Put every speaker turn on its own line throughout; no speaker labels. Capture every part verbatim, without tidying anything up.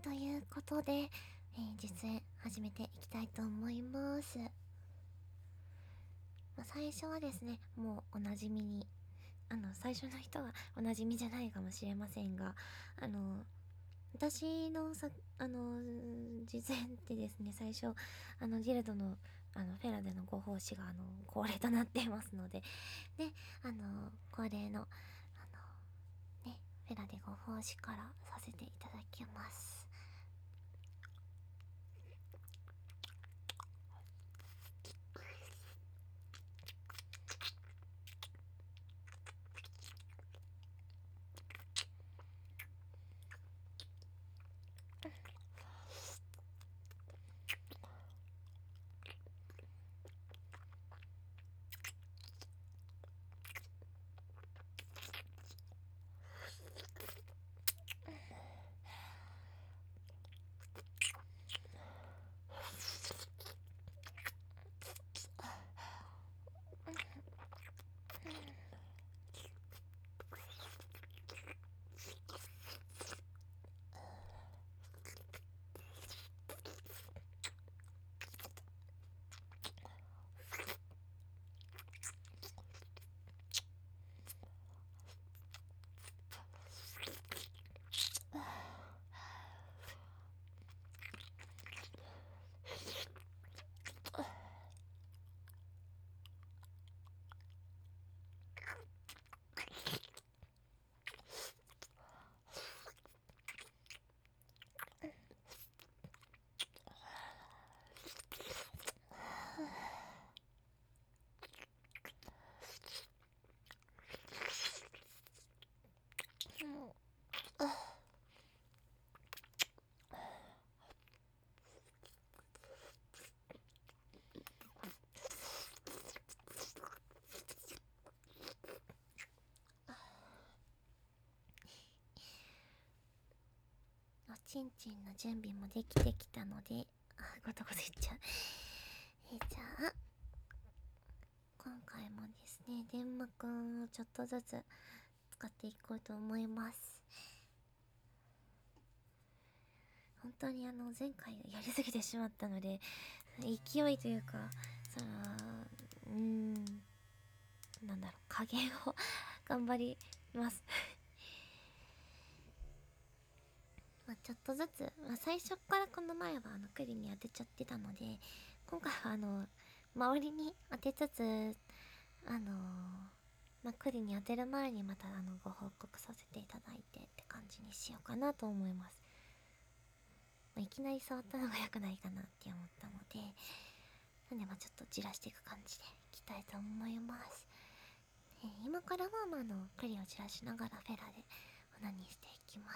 ということで、えー、実演始めていきたいと思います。まあ、最初はですね、もうおなじみに、あの、最初の人はおなじみじゃないかもしれませんが、あの、私のさ、あの、実演ってですね、最初、あの、ギルドの、あの、フェラでのご奉仕が、あの、恒例となっていますので、で、あの、恒例の、あの、ね、フェラでご奉仕からさせていただきます。おちんちんの準備もできてきたので、あ、ごとごと言っちゃう。えー、じゃあ、今回もですね、電マくんをちょっとずつ使っていこうと思います。本当にあの、前回やりすぎてしまったので、勢いというか、その、うーん、なんだろう、加減を頑張ります。まあちょっとずつ、まあ、最初からこの前はあの栗に当てちゃってたので、今回はあの周りに当てつつ、あのー、まあ栗に当てる前にまたあのご報告させていただいてって感じにしようかなと思います。まあ、いきなり触ったのが良くないかなって思ったので、なんでまあちょっとじらしていく感じでいきたいと思います。えー、今からはまああの栗をじらしながらフェラでオナニーしていきます。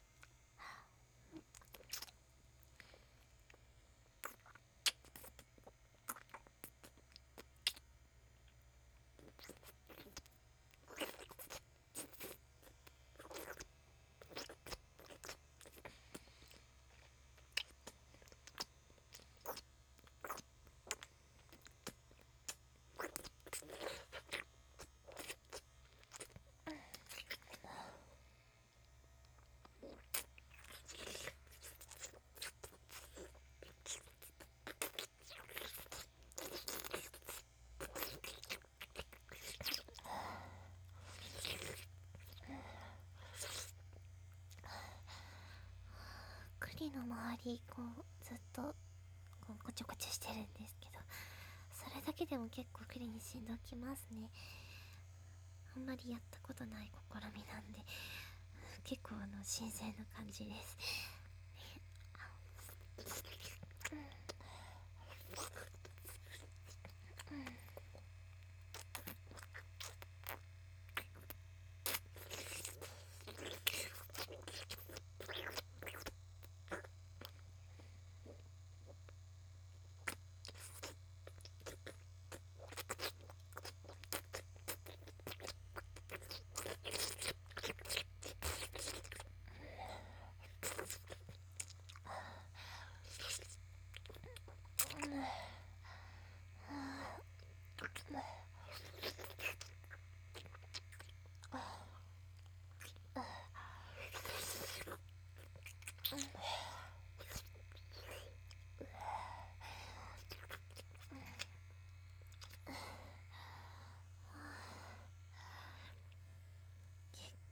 栗の周りこうずっとこうこちょこちょしてるんですけど、それだけでも結構栗にしんどきますね。あんまりやったことない試みなんで結構あの新鮮な感じです。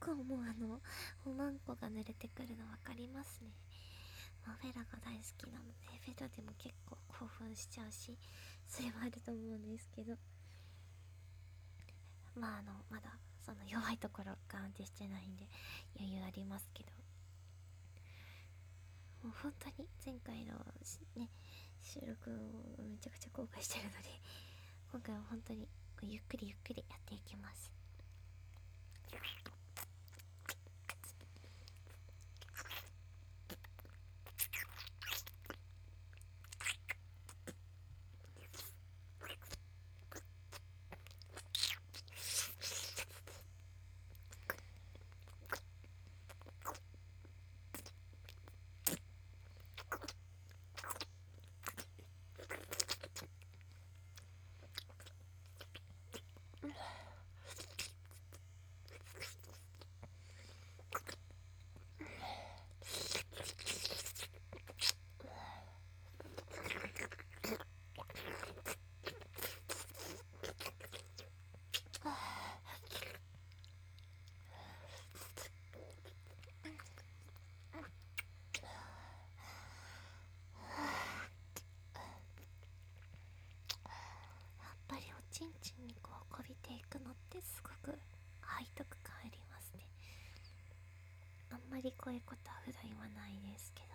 構もうあのおまんこが濡れてくるの分かりますね。まあ、フェラが大好きなのでフェラでも結構興奮しちゃうし、それはあると思うんですけど、まああのまだその弱いところが安定してないんで余裕ありますけど、もう本当に前回のね収録をめちゃくちゃ後悔してるので、今回は本当にゆっくりゆっくりやっていきます。やっぱりおちんちんにこうこびていくのってすごく背徳感ありますね。あんまりこういうことは普段言わないですけど、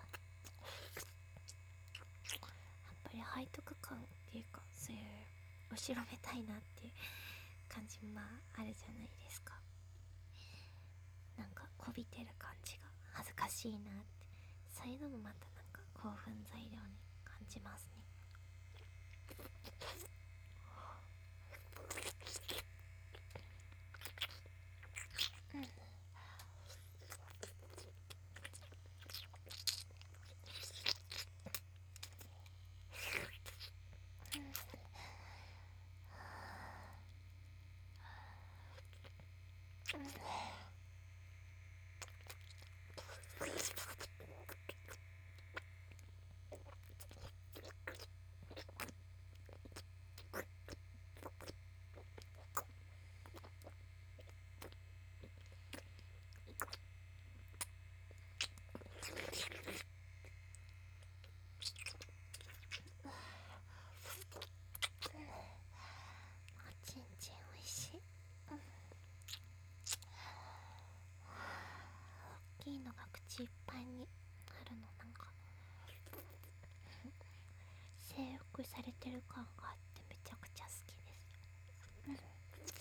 やっぱり背徳感っていうか、そういう後ろめたいなっていう感じまああるじゃないですか。なんかこびてる感じが恥ずかしいなって、そういうのもまたなんか興奮材料に感じますね。おちんちんおいしい。大きいのが口いっぱいにあるの、なんか征服されてる感があってめちゃくちゃ好きです。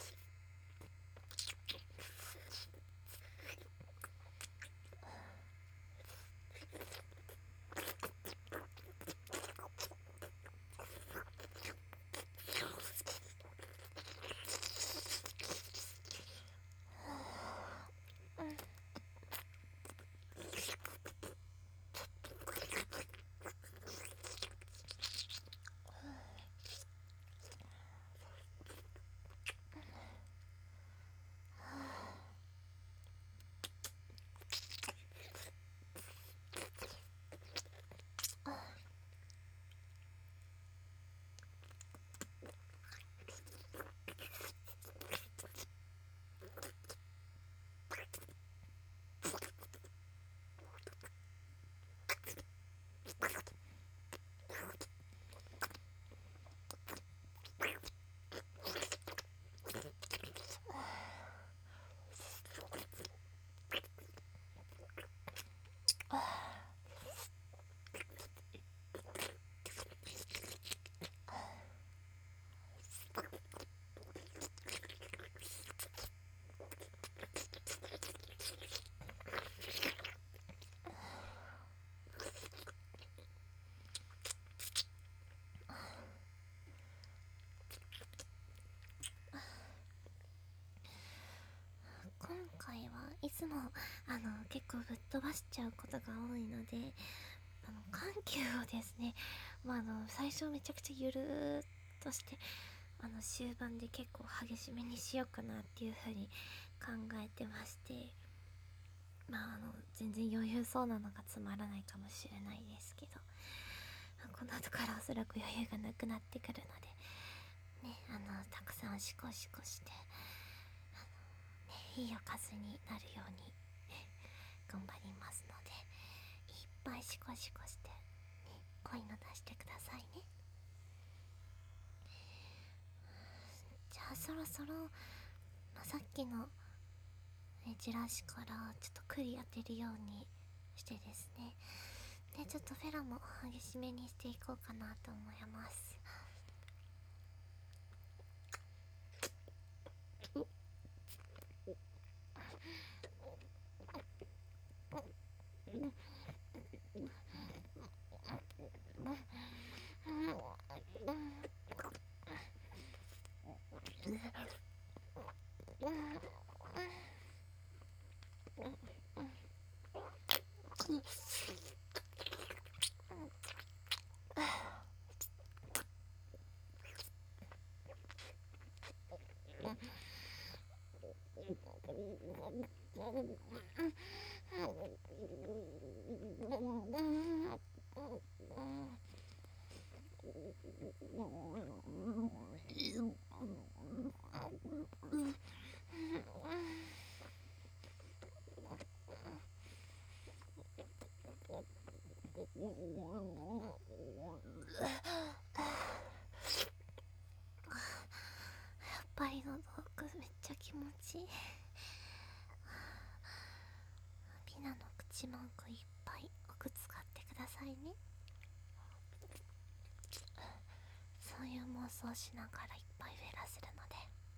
今回はいつもあの結構ぶっ飛ばしちゃうことが多いので、あの緩急をですね、まあ、あの最初めちゃくちゃゆるーっとして、あの終盤で結構激しめにしようかなっていう風に考えてまして、まああの全然余裕そうなのがつまらないかもしれないですけど、この後からおそらく余裕がなくなってくるのでね、あのたくさんシコシコして、あのね、 いいおかずになるように頑張りますので、いっぱいシコシコして、ね、声の出してくださいね。じゃあそろそろ、まあ、さっきのえじらしからちょっとクリ当てるようにしてですね、でちょっとフェラも激しめにしていこうかなと思います。やっぱり喉奥めっちゃ気持ちいい。ピナの口マークいっぱい奥使ってくださいね。そういう妄想しながらいっぱいフェラするので。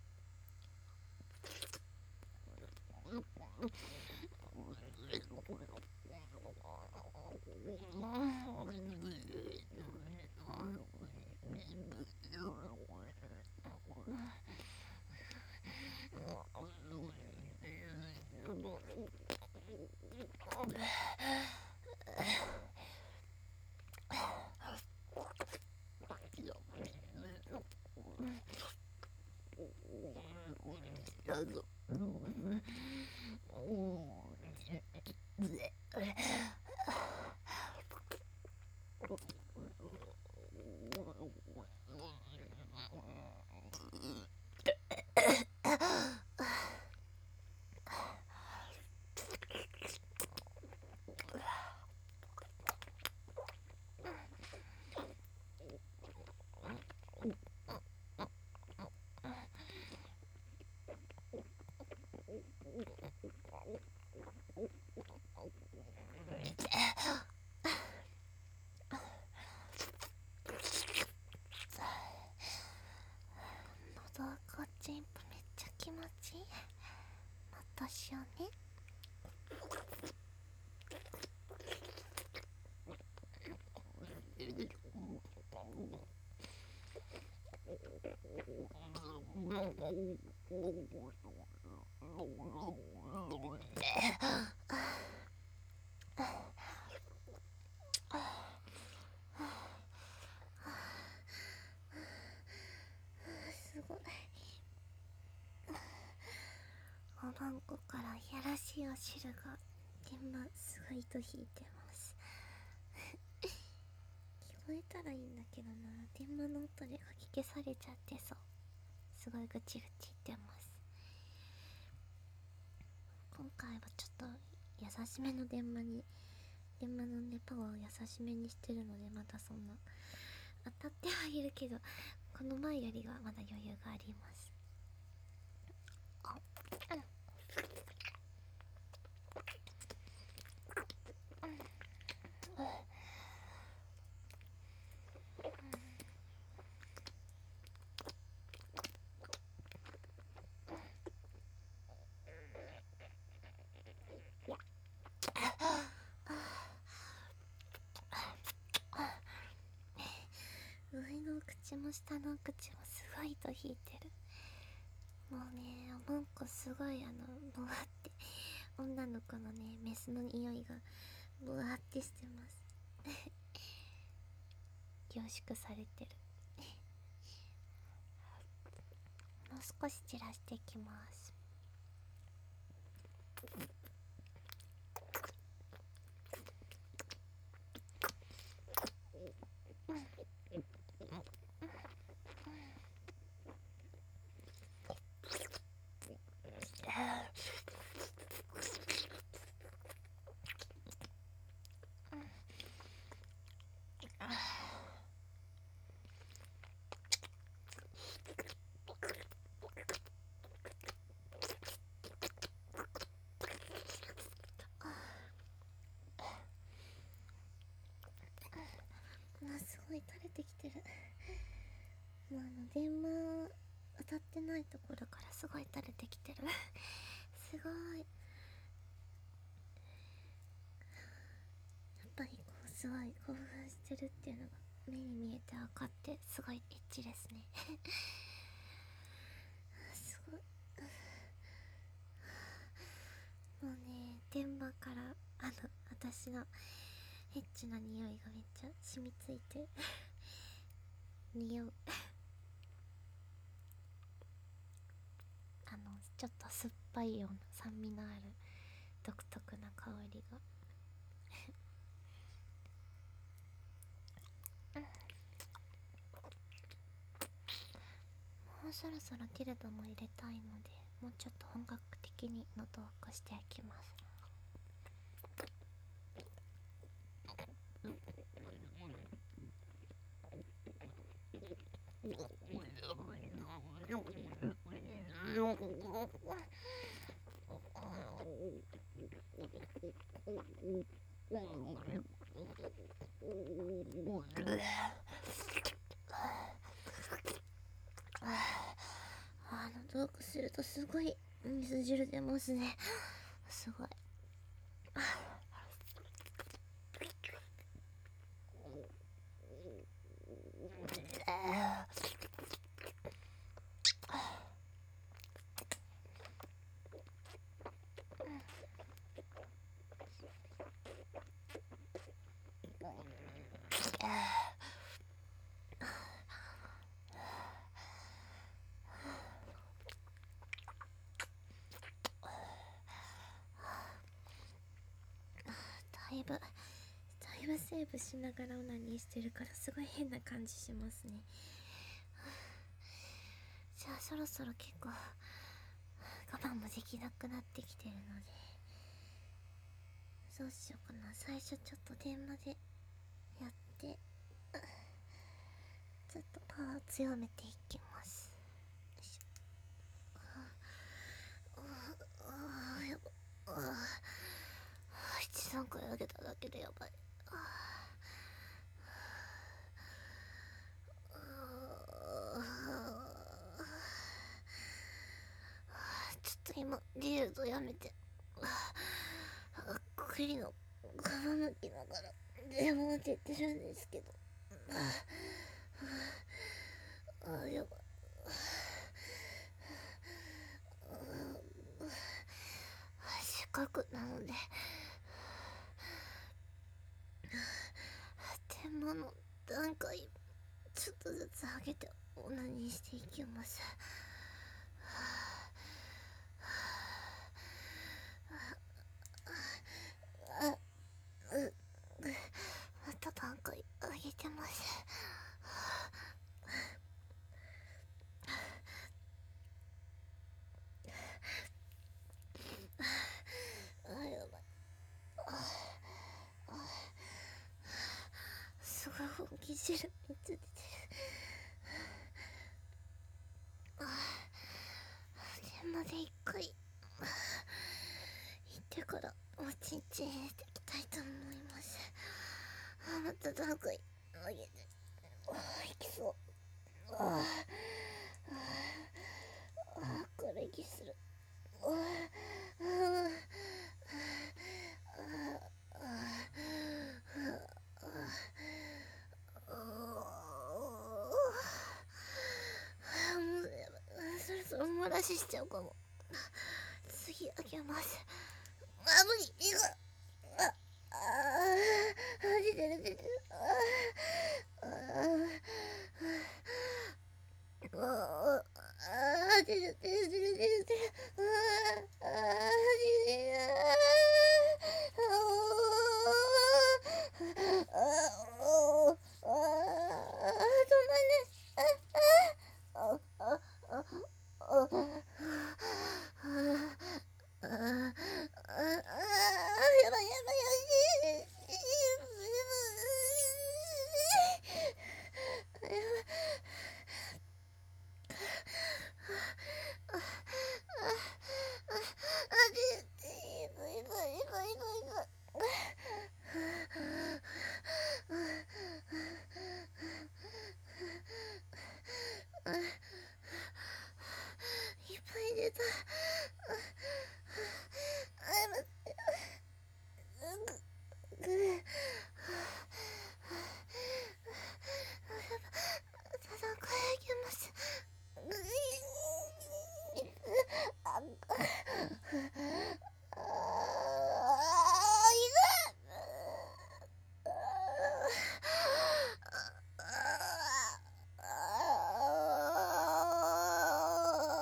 喉こっちんぷめっちゃ気持ちいい。もっとしようね。すごい。おばんこからいやらしいお汁が現場すごい糸引いてます。聞こえたらいいんだけどな、電話の音でかき消されちゃってそう。すごいぐちぐち言ってます。今回はちょっと優しめの電話に電話のねパワーを優しめにしてるので、まだそんな当たってはいるけど、この前よりはまだ余裕があります。あ、うん、上の口も下の口もすごい糸引いてる。もうね、おばんこすごいあのボワって女の子のねメスの匂いがボワってしてます凝縮されてるもう少し散らしていきます。 電話当たってないところからすごい垂れてきてるすごい。やっぱりこうすごい興奮してるっていうのが目に見えて分かってすごいエッチですねすごいもうね、電話からあの私のエッチな匂いがめっちゃ染みついて匂うあのちょっと酸っぱいような酸味のある独特な香りがもうそろそろティルドも入れたいので、もうちょっと本格的に喉を起こしていきます。あのトークするとすごい水汁出ますね。すごい。だいぶだいぶセーブしながらオナニーしてるからすごい変な感じしますね。じゃあそろそろ結構我慢もできなくなってきてるので、どうしようかな。最初ちょっと電話でやってちょっとパワー強めていきます。よいしょ。ああやばあ一段階上げただけでやばい。あちょっと今リルドやめて栗の皮むきながら電話当ててるんですけど、ああやばい。せっかくなので電話の段階ちょっとずつ上げてオナニーしていきます。あうまた段階上げてます。あやばい。すごい本気汁めっちゃ出てる。電話で一回行ってからおちんちん入れていきたいと思います。あまた段階上げてあいきそう。ああこれ息する。ああそろそろ漏らししちゃうかも。次開けます。あ無理いいかああ出てる出てるああああ出てる出てる出てる出てるああ出てるああああ止まんないあああああああやばいやばいやばいああああ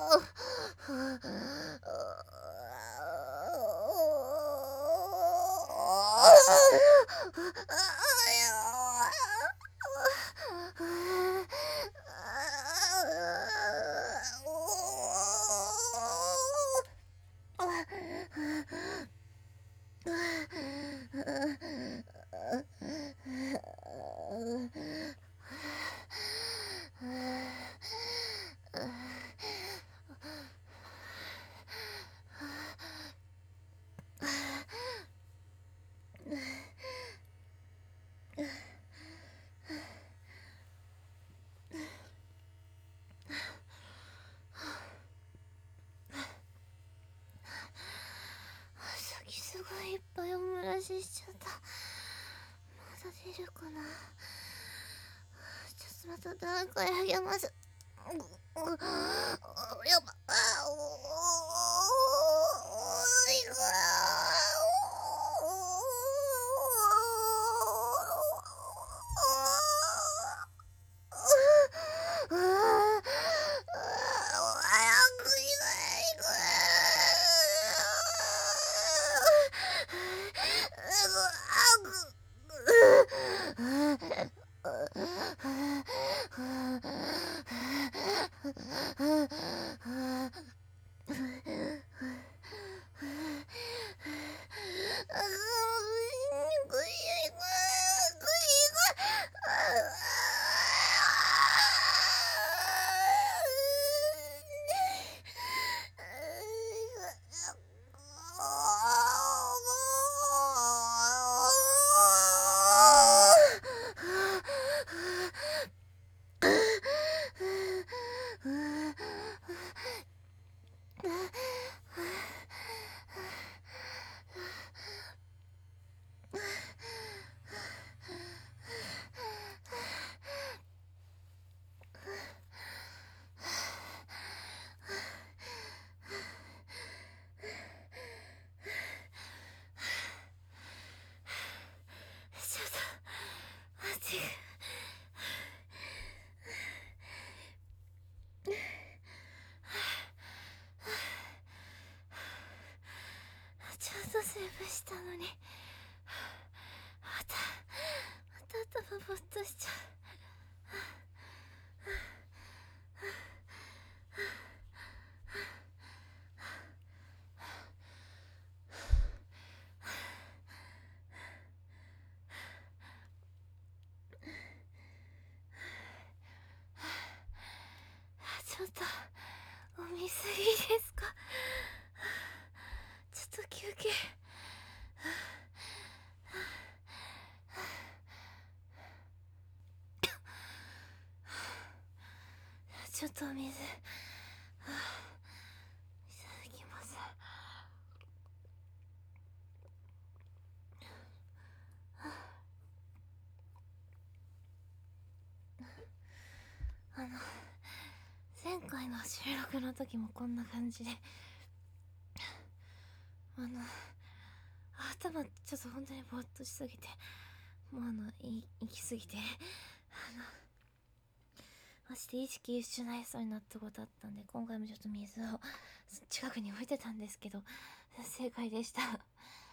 先すごいいっぱいお漏らししちゃった。まだ出るかな。ちょっとまた誰かやまず。やば。あおいくら。ちゃんとセーブしたのにまたまた頭ぼっとしちゃう。ちょっとお見すぎですか。ちょっと休憩。ちょっとお水いただきます。あの前回の収録の時もこんな感じで、あの頭ちょっと本当にぼーっとしすぎて、もうあのい行きすぎて、あのマジで意識失いそうになったことあったんで、今回もちょっと水を近くに置いてたんですけど、正解でした。なんか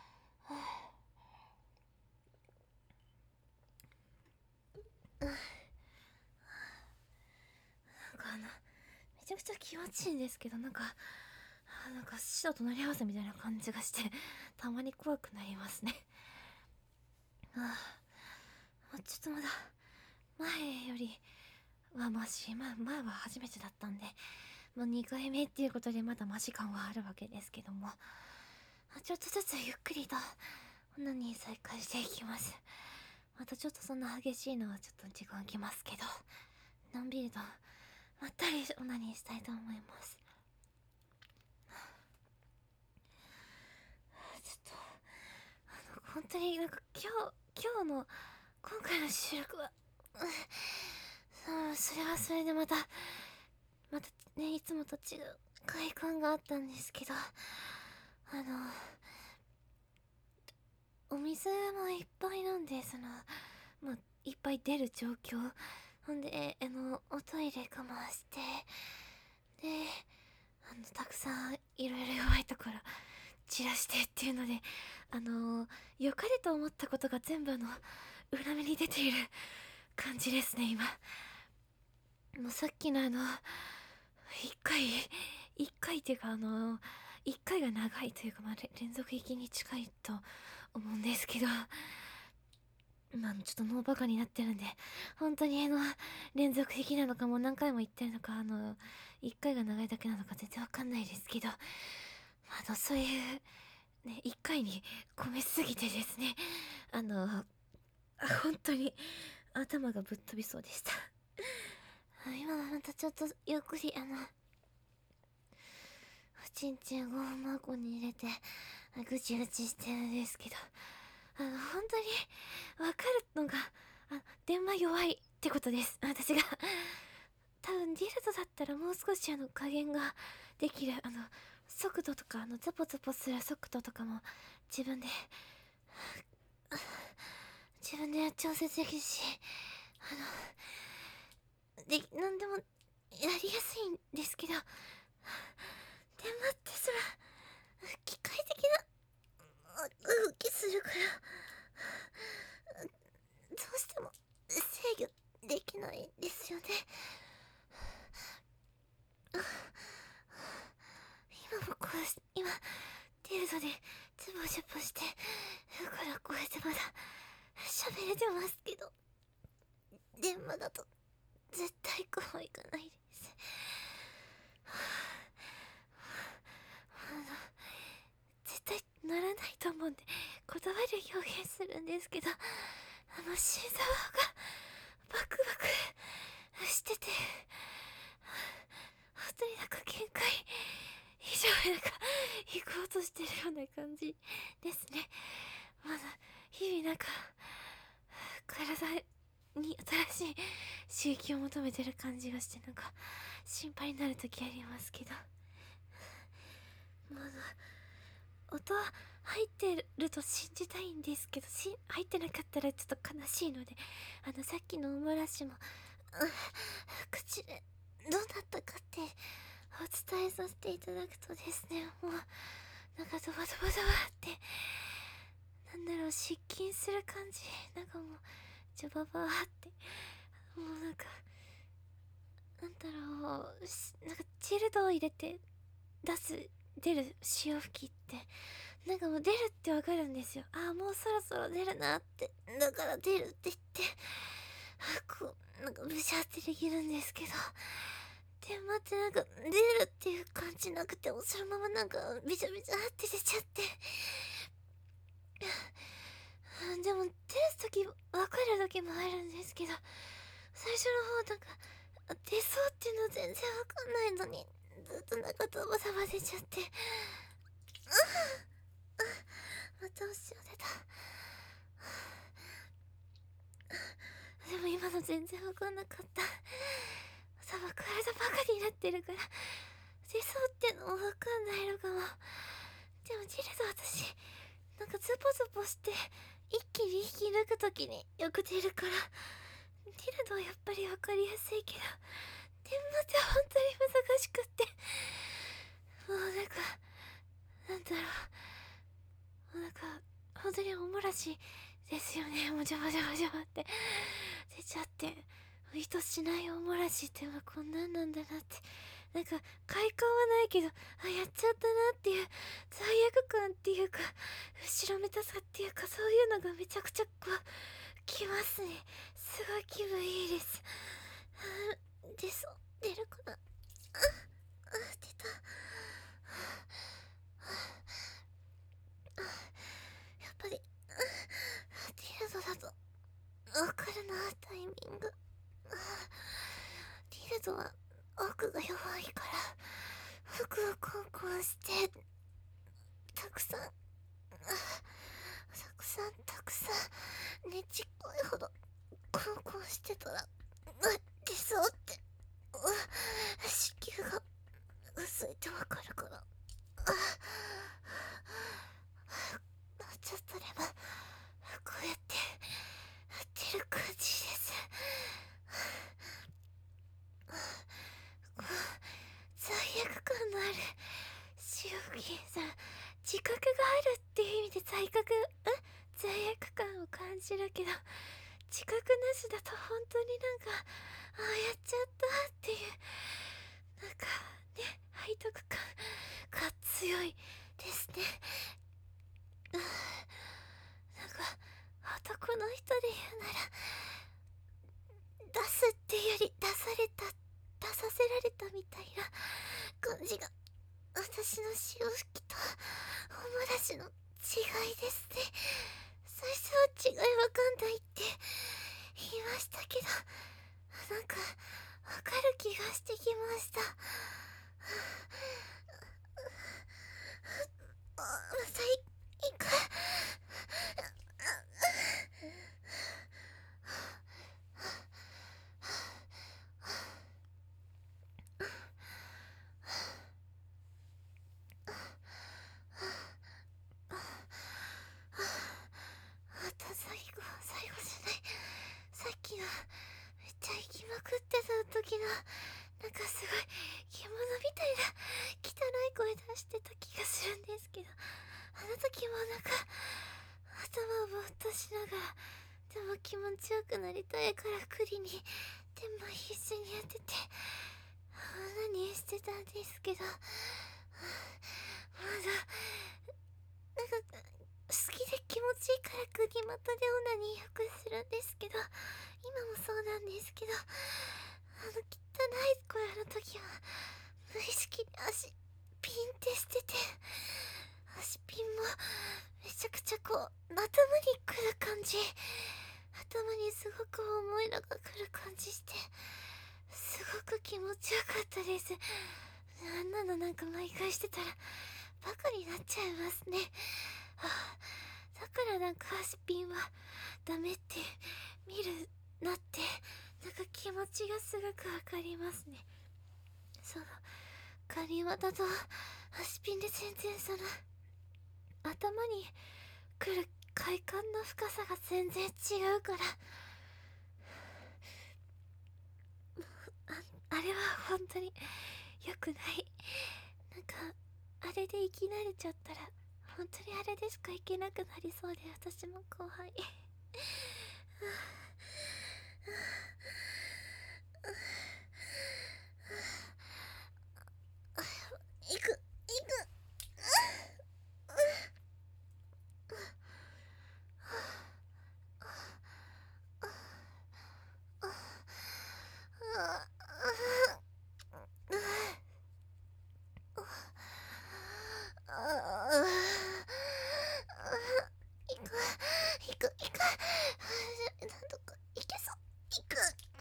あのめちゃくちゃ気持ちいいんですけど、なんかなんか死と隣り合わせみたいな感じがして、たまに怖くなりますね。ああ、ちょっとまだ前よりはマシ、まあ、前は初めてだったんで、もうにかいめっていうことでまだマシ感はあるわけですけども、ちょっとずつゆっくりとオナニー再開していきます。またちょっとそんな激しいのはちょっと時間きますけど、のんびりとまったりオナニーしたいと思います。ちょっとあの本当になんか今日今日の今回の収録は、うん、それはそれでまたまたね、いつもと違う快感があったんですけど、あのお水もいっぱい飲んで、そのまあいっぱい出る状況ほんで、あのおトイレ我慢して、でたくさんいろいろ弱いところ散らしてっていうので、あのー、良かれと思ったことが全部あの裏目に出ている感じですね今。もうさっきのあの一回一回っていうかあの一回が長いというか、まあ、連続的に近いと思うんですけど、まあちょっと脳バカになってるんで本当にあの連続的なのかもう何回も言ってるのか、あの一回が長いだけなのか全然わかんないですけど、まあ、あのそういうね一回に込めすぎてですね、あの本当に頭がぶっ飛びそうでした今はまたちょっとゆっくりあのおちんちんごまこに入れてぐちぐちしてるんですけど、あの本当にわかるのがあ電話弱いってことです。私が多分ディルドだったらもう少しあの加減ができる、あの速度とかあのゾポゾポする速度とかも自分で自分で調節できるし、あので何でもやりやすいんですけど、電話ってそら機械的な動きするからどうしても制御できないんですよね。今もこうし今デルドでズボズボしてるからこうやってまだ喋れてますけど、電話だと絶対こういかないです。あの絶対ならないと思うんで言葉で表現するんですけど、あの心臓がバクバクしてて本当になんか限界以上なんか行こうとしてるような感じですね。まだ日々なんか体に新しい刺激を求めてる感じがして、なんか心配になる時ありますけど、まだ音入ってると信じたいんですけど、し入ってなかったらちょっと悲しいので、あのさっきのおもらしも口でどうだったかってお伝えさせていただくとですね、もうなんかドバドバドバってなんだろう失禁する感じ、なんかもうジョババーってもうなんかなんだろうなんかチルドを入れて出す出る潮吹きってなんかもう出るってわかるんですよ。ああもうそろそろ出るなって、だから出るって言ってこうなんかブシャってできるんですけど、電話ってなんか出るっていう感じなくてもそのままなんかビチャビチャって出ちゃってでも出す時分かる時もあるんですけど、最初の方なんか出そうっていうの全然わかんないのにずっとなんかドバドバ出ちゃってまたお塩出た。でも今の全然わかんなかった。多分体バカになってるから出そうってのもわかんないのかも。でもジルド私なんかズボズボして一気に引き抜くときによく出るから、ディルドはやっぱりわかりやすいけど電話って本当に難しくって、もうなんかなんだろう、もうなんか本当におもらしですよね。もうジャバジャバジャバって出ちゃって、意図しないおもらしってまあこんなんなんだなって、なんか快感はないけどあやっちゃったなっていう罪悪感っていうか後ろめたさっていうか、そういうのがめちゃくちゃこうきますね。すごい気分いいです。出そう、出るかな。ああ出た。やっぱりディルドだとわかるなタイミング。ディルドは奥が弱いから服をコンコンしてたくさんたくさんたくさんねちっこいほどコンコンしてたら出そうって子宮が薄いってわかるから、もうちょっとでもこうやって出る感じです。罪悪感のある。しおきさん、自覚があるっていう意味で罪悪、ん罪悪感を感じるけど、自覚なしだと本当になんか、ああやっちゃったっていうなんかね、背徳感が強いですね。うん、なんか男の人で言うなら、出すっていうより出された、出させられたみたいな感じが私の潮吹きとおもらしの違いですね。最初は違いわかんないって言いましたけど、なんかわかる気がしてきました。あ、またい行く。あと最後、最後じゃない。さっきのめっちゃ行きまくってた時のなんかすごい獣みたいな汚い声出してた気がするんですけど、あの時もなんか頭をぼーっとしながら、でも気持ちよくなりたいからクリにでも必死にやってて、何してたんですけど、まだなんか好きで気持ちいいから国股でオナニーよくするんですけど、今もそうなんですけど、あの汚い声の時は無意識に足ピンってしてて、足ピンもめちゃくちゃこう頭にくる感じ、頭にすごく重いのがくる感じして、すごく気持ちよかったです。あんなのなんか毎回してたらバカになっちゃいますね。はあ、だからなんか足ピンはダメって見るなってなんか気持ちがすごくわかりますね。そのカニ股と足ピンで全然その頭にくる快感の深さが全然違うから、あ, あれは本当に良くない。なんかあれで生き慣れちゃったら本当にあれでしかいけなくなりそうで、私も後輩行く行く。行く行く。なんとか行けそう。行く。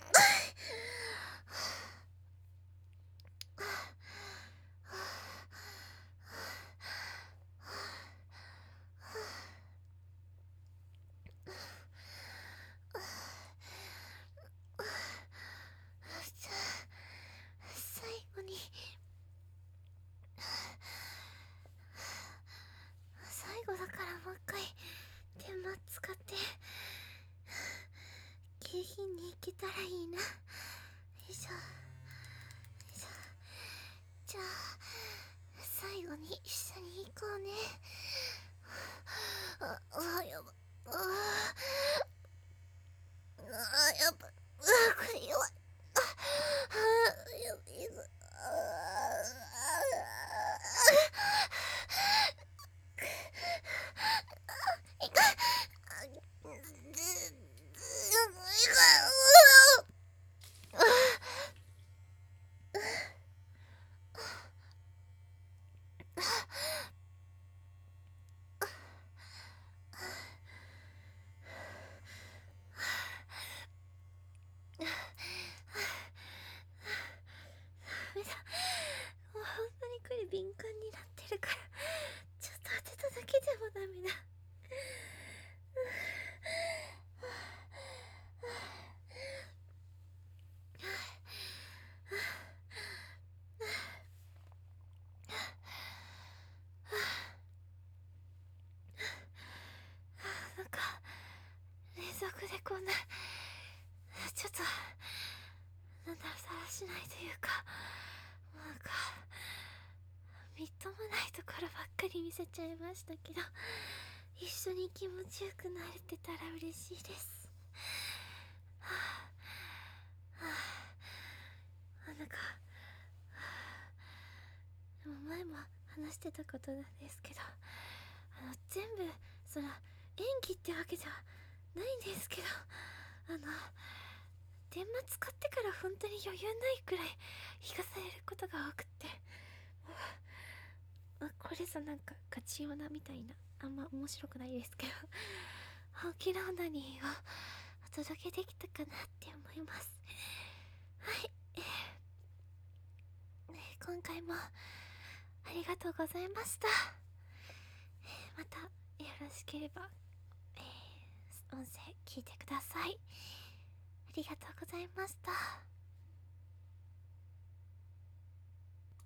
じゃあ最後に最後だからもう一回天末使って景品に行けたらいいな。よいしょよいしょ。じゃあ最後に一緒に行こうね。ああ、やば。あああ、やば。ああ、これ弱い。ああ、やばいぞ。ああ、いかもう本当にこれ敏感になってるから、ちょっと当てただけでもダメだ。なんか連続でこんなちょっとなんだろう、だらしないというか、なんかろばっかり見せちゃいましたけど、一緒に気持ちよくなれてたら嬉しいです。はあ、はあ、なんか、はあ、でも前も話してたことなんですけど、あの全部そら演技ってわけじゃないんですけど、あの電話使ってから本当に余裕ないくらい聞かされることが多くって、あ、これぞなんかガチオナみたいな、あんま面白くないですけど本気のオナニーをお届けできたかなって思います。はい、えー、今回もありがとうございました。えー、またよろしければ、えー、音声聞いてください。ありがとうございました。